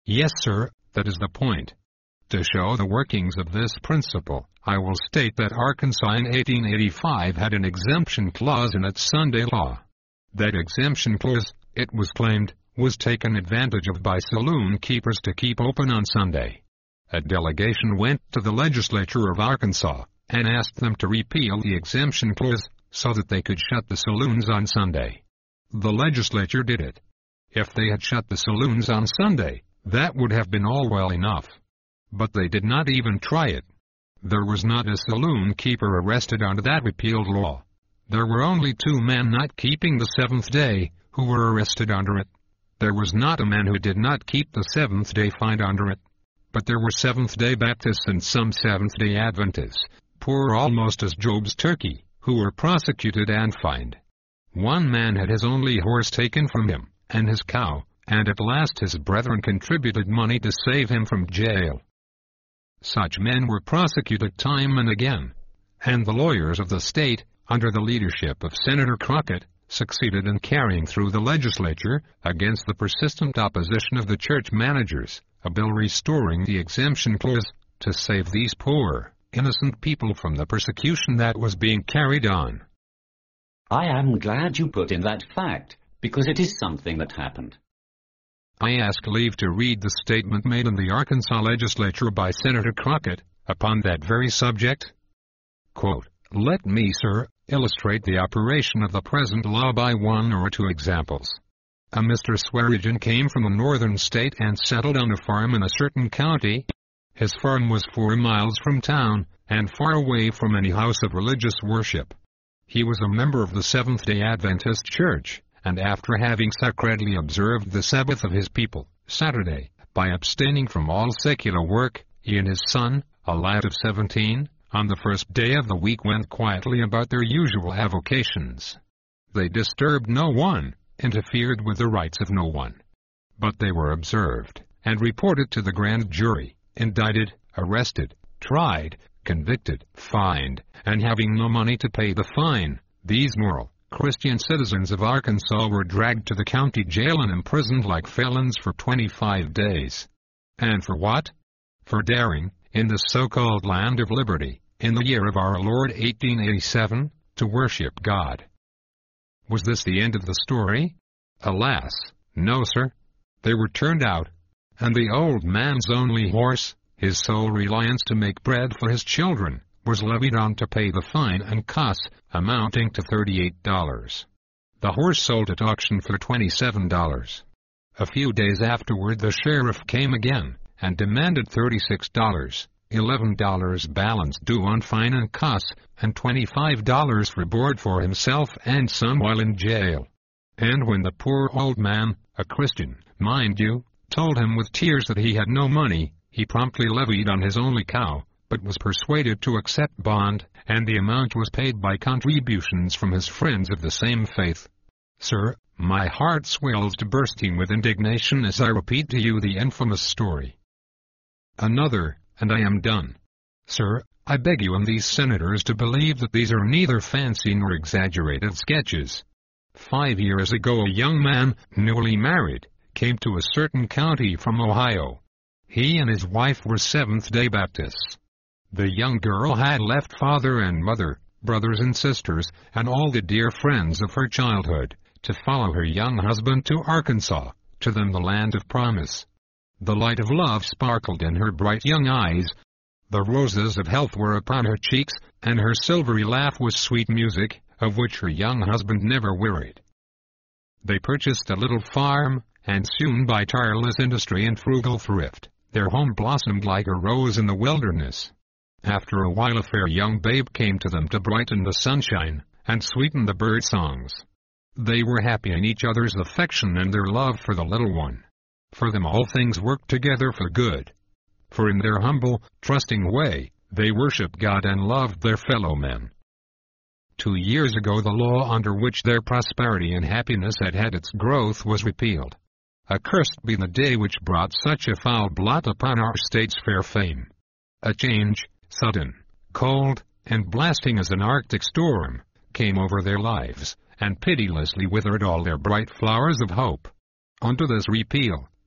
Yes, sir, that is the point. To show the workings of this principle, I will state that Arkansas in 1885 had an exemption clause in its Sunday law. That exemption clause, it was claimed, was taken advantage of by saloon keepers to keep open on Sunday. A delegation went to the legislature of Arkansas and asked them to repeal the exemption clause so that they could shut the saloons on Sunday. The legislature did it. If they had shut the saloons on Sunday, that would have been all well enough. But they did not even try it. There was not a saloon keeper arrested under that repealed law. There were only 2 men not keeping the seventh day who were arrested under it. There was not a man who did not keep the seventh day fined under it. But there were Seventh-day Baptists and some Seventh-day Adventists, poor almost as Job's turkey, who were prosecuted and fined. One man had his only horse taken from him, and his cow, and at last his brethren contributed money to save him from jail. Such men were prosecuted time and again, and the lawyers of the state, under the leadership of Senator Crockett, succeeded in carrying through the legislature, against the persistent opposition of the church managers, a bill restoring the exemption clause, to save these poor, innocent people from the persecution that was being carried on. I am glad you put in that fact, because it is something that happened. I ask leave to read the statement made in the Arkansas legislature by Senator Crockett, upon that very subject. Quote, "Let me, sir, illustrate the operation of the present law by 1 or 2 examples. A Mr. Swearingen came from a northern state and settled on a farm in a certain county. His farm was 4 miles from town, and far away from any house of religious worship. He was a member of the Seventh-day Adventist Church, and after having sacredly observed the Sabbath of his people, Saturday, by abstaining from all secular work, he and his son, a lad of 17, on the first day of the week went quietly about their usual avocations. They disturbed no one, interfered with the rights of no one. But they were observed, and reported to the grand jury, indicted, arrested, tried, convicted, fined, and having no money to pay the fine, these moral, Christian citizens of Arkansas were dragged to the county jail and imprisoned like felons for 25 days. And for what? For daring, in the so-called land of liberty, in the year of our Lord 1887, to worship God. Was this the end of the story? Alas, no, sir. They were turned out, and the old man's only horse, his sole reliance to make bread for his children, was levied on to pay the fine and costs, amounting to $38. The horse sold at auction for $27. A few days afterward the sheriff came again, and demanded $36, $11 balance due on fine and costs, and $25 for board for himself and son while in jail. And when the poor old man, a Christian, mind you, told him with tears that he had no money, he promptly levied on his only cow, but was persuaded to accept bond, and the amount was paid by contributions from his friends of the same faith. Sir, my heart swells to bursting with indignation as I repeat to you the infamous story. Another, and I am done. Sir, I beg you and these senators to believe that these are neither fancy nor exaggerated sketches. 5 years ago a young man, newly married, came to a certain county from Ohio. He and his wife were Seventh-day Baptists. The young girl had left father and mother, brothers and sisters, and all the dear friends of her childhood, to follow her young husband to Arkansas, to them the land of promise. The light of love sparkled in her bright young eyes. The roses of health were upon her cheeks, and her silvery laugh was sweet music, of which her young husband never wearied. They purchased a little farm, and soon by tireless industry and frugal thrift, their home blossomed like a rose in the wilderness. After a while a fair young babe came to them to brighten the sunshine, and sweeten the bird songs. They were happy in each other's affection and their love for the little one. For them all things worked together for good. For in their humble, trusting way, they worshiped God and loved their fellow men. 2 years ago the law under which their prosperity and happiness had had its growth was repealed. Accursed be the day which brought such a foul blot upon our state's fair fame. A change, sudden, cold, and blasting as an arctic storm, came over their lives, and pitilessly withered all their bright flowers of hope. Unto this repeal,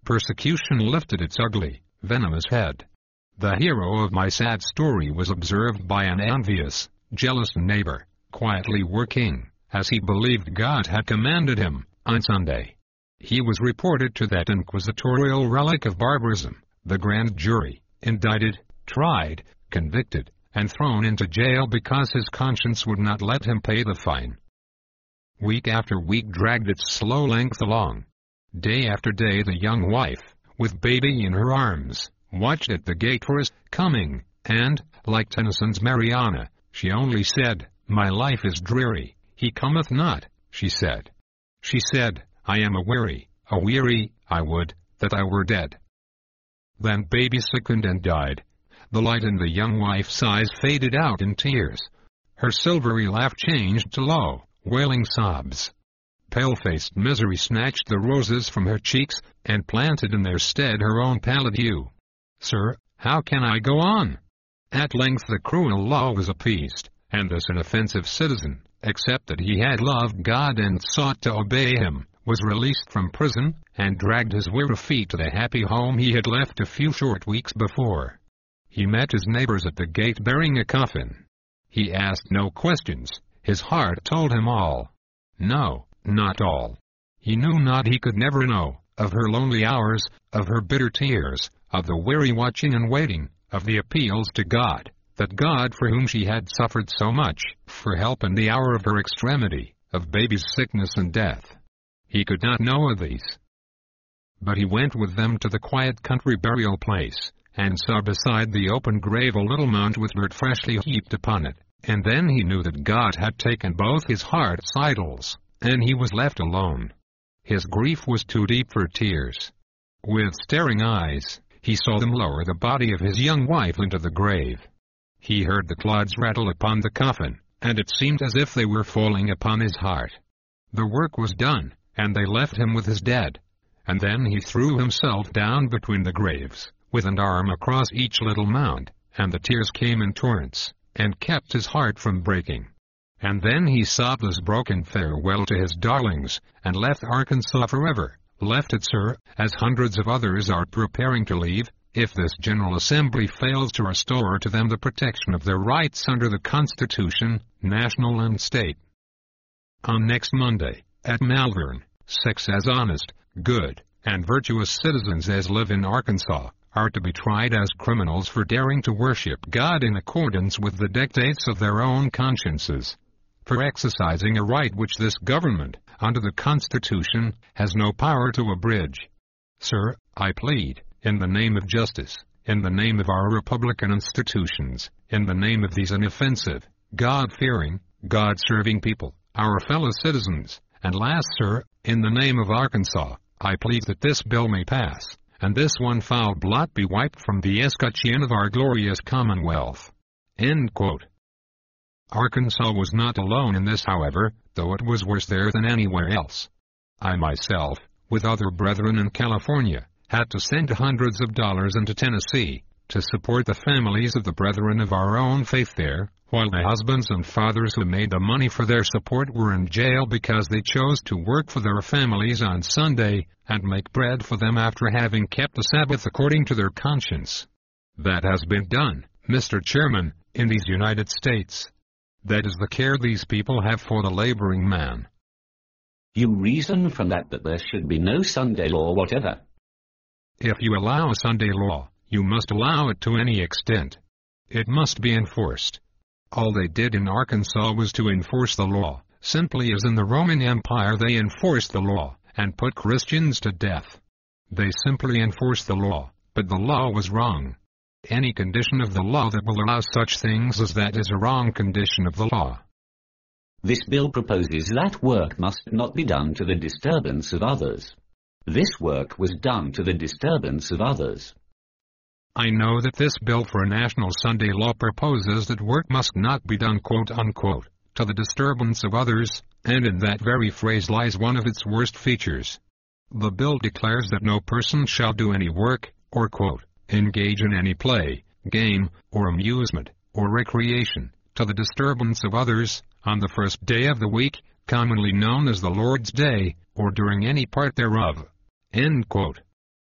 Persecution lifted its ugly, venomous head. The hero of my sad story was observed by an envious, jealous neighbor, quietly working, as he believed God had commanded him, on Sunday. He was reported to that inquisitorial relic of barbarism, the grand jury, indicted, tried, convicted, and thrown into jail because his conscience would not let him pay the fine. Week after week dragged its slow length along. Day after day the young wife, with baby in her arms, watched at the gate for his coming, and, like Tennyson's Mariana, she only said, "My life is dreary, he cometh not," she said. She said, "I am a weary, I would that I were dead." Then baby sickened and died. The light in the young wife's eyes faded out in tears. Her silvery laugh changed to low, wailing sobs. Pale-faced misery snatched the roses from her cheeks, and planted in their stead her own pallid hue. "Sir, how can I go on?" At length the cruel law was appeased, and this inoffensive citizen, except that he had loved God and sought to obey him, was released from prison, and dragged his weary feet to the happy home he had left a few short weeks before. He met his neighbors at the gate bearing a coffin. He asked no questions, his heart told him all. No, not all. He knew not, he could never know, of her lonely hours, of her bitter tears, of the weary watching and waiting, of the appeals to God, that God for whom she had suffered so much, for help in the hour of her extremity, of baby's sickness and death. He could not know of these. But he went with them to the quiet country burial place, and saw beside the open grave a little mound with dirt freshly heaped upon it, and then he knew that God had taken both his heart's idols, and he was left alone. His grief was too deep for tears. With staring eyes, he saw them lower the body of his young wife into the grave. He heard the clods rattle upon the coffin, and it seemed as if they were falling upon his heart. The work was done, and they left him with his dead. And then he threw himself down between the graves, with an arm across each little mound, and the tears came in torrents, and kept his heart from breaking. And then he sobbed his broken farewell to his darlings, and left Arkansas forever, left it, sir, as hundreds of others are preparing to leave, if this General Assembly fails to restore to them the protection of their rights under the Constitution, national and state. On next Monday, at Malvern, 6 as honest, good, and virtuous citizens as live in Arkansas, are to be tried as criminals for daring to worship God in accordance with the dictates of their own consciences, for exercising a right which this government, under the Constitution, has no power to abridge. Sir, I plead, in the name of justice, in the name of our Republican institutions, in the name of these inoffensive, God-fearing, God-serving people, our fellow citizens, and last, sir, in the name of Arkansas, I plead that this bill may pass, and this one foul blot be wiped from the escutcheon of our glorious Commonwealth. End quote. Arkansas was not alone in this, however, though it was worse there than anywhere else. I myself, with other brethren in California, had to send hundreds of dollars into Tennessee, to support the families of the brethren of our own faith there, while the husbands and fathers who made the money for their support were in jail because they chose to work for their families on Sunday, and make bread for them after having kept the Sabbath according to their conscience. That has been done, Mr. Chairman, in these United States. That is the care these people have for the laboring man. You reason from that there should be no Sunday law whatever. If you allow a Sunday law, you must allow it to any extent. It must be enforced. All they did in Arkansas was to enforce the law, simply as in the Roman Empire they enforced the law, and put Christians to death. They simply enforced the law, but the law was wrong. Any condition of the law that will allow such things as that is a wrong condition of the law. This bill proposes that work must not be done to the disturbance of others. This work was done to the disturbance of others. I know that this bill for a national Sunday law proposes that work must not be done, quote unquote, to the disturbance of others, and in that very phrase lies one of its worst features. The bill declares that no person shall do any work, or quote, engage in any play, game, or amusement, or recreation, to the disturbance of others, on the first day of the week, commonly known as the Lord's Day, or during any part thereof. End quote.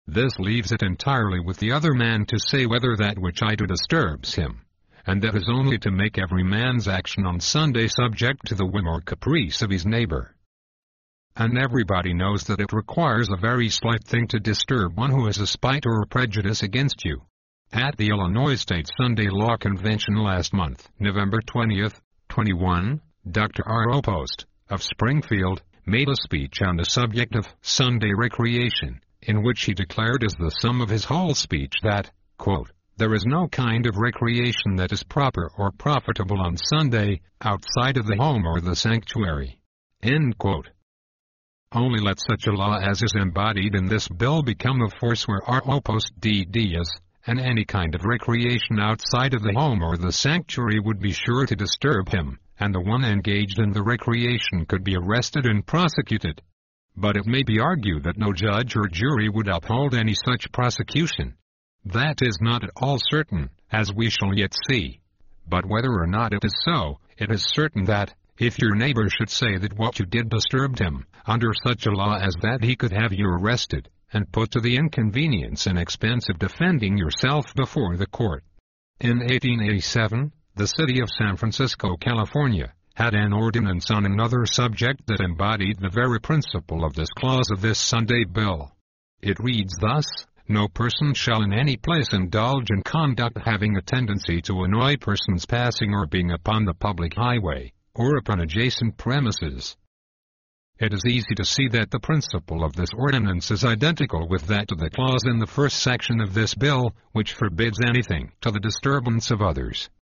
This leaves it entirely with the other man to say whether that which I do disturbs him, and that is only to make every man's action on Sunday subject to the whim or caprice of his neighbor. And everybody knows that it requires a very slight thing to disturb one who has a spite or a prejudice against you. At the Illinois State Sunday Law Convention last month, November 20th, 21, Dr. R.O. Post, of Springfield, made a speech on the subject of Sunday recreation, in which he declared as the sum of his whole speech that, quote, there is no kind of recreation that is proper or profitable on Sunday, outside of the home or the sanctuary. End quote. Only let such a law as is embodied in this bill become of force where R.O. Post D.D. is, and any kind of recreation outside of the home or the sanctuary would be sure to disturb him, and the one engaged in the recreation could be arrested and prosecuted. But it may be argued that no judge or jury would uphold any such prosecution. That is not at all certain, as we shall yet see. But whether or not it is so, it is certain that, if your neighbor should say that what you did disturbed him, under such a law as that he could have you arrested, and put to the inconvenience and expense of defending yourself before the court. In 1887, the city of San Francisco, California, had an ordinance on another subject that embodied the very principle of this clause of this Sunday bill. It reads thus, no person shall in any place indulge in conduct having a tendency to annoy persons passing or being upon the public highway, or upon adjacent premises. It is easy to see that the principle of this ordinance is identical with that of the clause in the first section of this bill, which forbids anything to the disturbance of others.